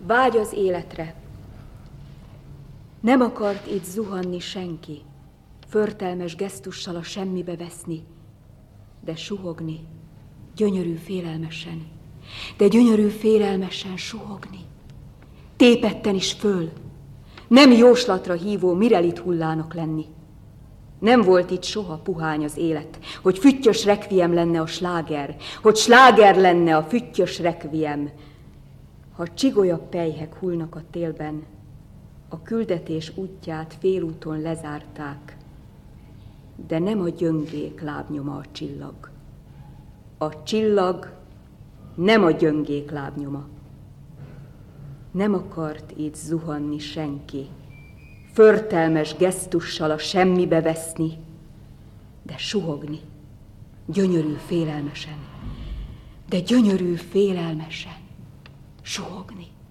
Vágy az életre. Nem akart itt zuhanni senki, förtelmes gesztussal a semmibe veszni, de suhogni, gyönyörű félelmesen, de gyönyörű félelmesen suhogni. Tépetten is föl, nem jóslatra hívó Mirelit hullának lenni. Nem volt itt soha puhány az élet, hogy füttyös rekviem lenne a sláger, hogy sláger lenne a füttyös rekviem. Ha csigolya pelyhek hullnak a télben, a küldetés útját félúton lezárták, de nem a gyöngék lábnyoma a csillag. A csillag nem a gyöngék lábnyoma. Nem akart itt zuhanni senki, förtelmes gesztussal a semmibe veszni, de suhogni, gyönyörű félelmesen, de gyönyörű félelmesen suhogni.